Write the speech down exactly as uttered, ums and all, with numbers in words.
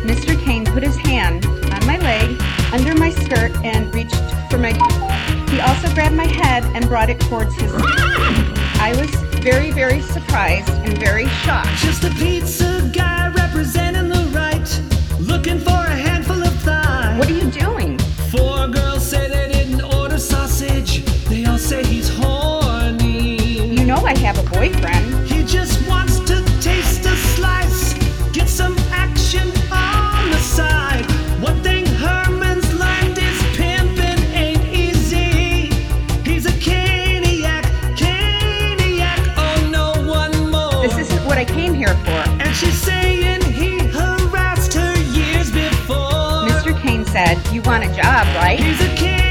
Mister Kane put his hand on my leg, under my skirt, and reached for my... He also grabbed my head and brought it towards his... I was very, very surprised and very shocked. Just a pizza guy representing the right, looking for a handful of thighs. What are you doing? Four girls say they didn't order sausage. They all say he's horny. You know I have a boyfriend. He just wants to taste a slice, get some action on the side. One thing Herman's learned is pimping ain't easy. He's a caniac, caniac, oh no one more. This isn't what I came here for. And she's saying he harassed her years before. Mister Kane said, you want a job, right? He's a caniac.